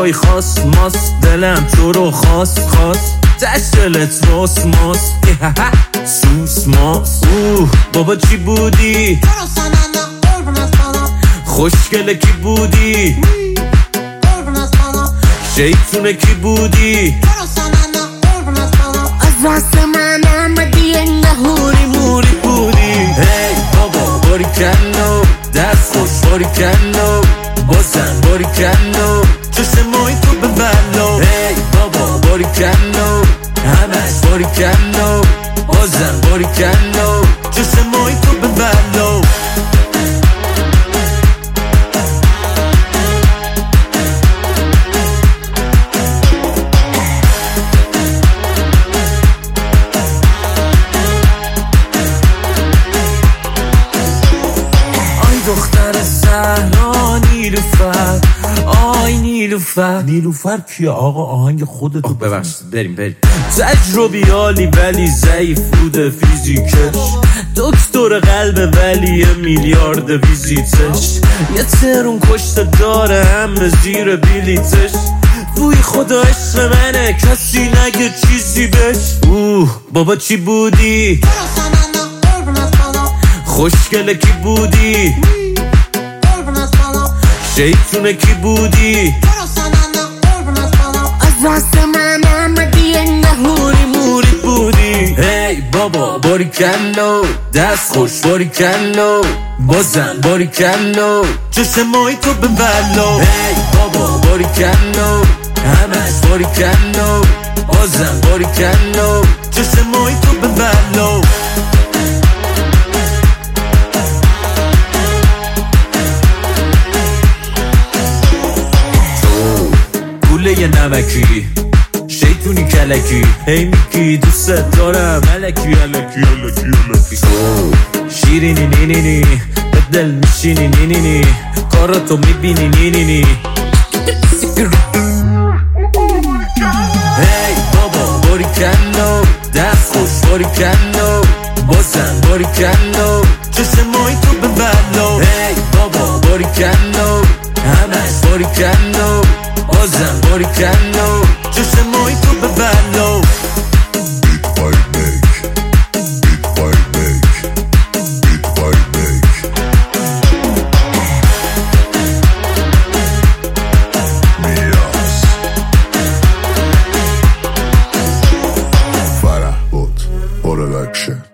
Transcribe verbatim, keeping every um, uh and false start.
جای خاص ماست، دلم تو رو خواست خواست تشلت راست ماست سوس ماست. اوه بابا چی بودی؟ خوشگله کی بودی؟ شیطونه کی بودی؟ از راست من آمدی نهوری موری بودی. هی بابا باری کنو دست خوش باری کنو بازن باری کنو چشمای تو به بلا. هی بابا باری کنو همش باری کنو بازن باری کنو چشمای تو به بلا. دختر زهرا نیلوفر آی نیلوفر. نیلوفر کیه آقا؟ آهنگ خودتو ببخشید بریم بریم. تجربیالی ولی ضعیف بوده فیزیکش، دکتر قلب ولی میلیارد ویزیتش، یه ترون کشته داره همه زیر بلیتش. وی خدا عشق منه کسی نگه چیزی بش. اوه بابا چی بودی؟ خوشگله کی بودی؟ شیطونه کی بودی؟ از راست من آمدی نهوری موری بودی. هی بابا باری کنو دست خوش باری کنو بازن باری کنو چشمای تو به بلا. هی بابا باری کنو همش باری کنو بازن باری کنو چشمای تو به بلا. یه نمکی شیطونی کلکی هی میگی دوست دارم الکی الکی الکی الکی. شیرینی نینینی به دل میشینی نینینی کاراتو میبینی نینینی. هی بابا باری کنو دست خوش باری کنو بازن باری کنو چشمای تو به بلا. هی بابا باری کنو همش باری کنو بازم باری کنو چشمای تو به بلا. فرح بود Production.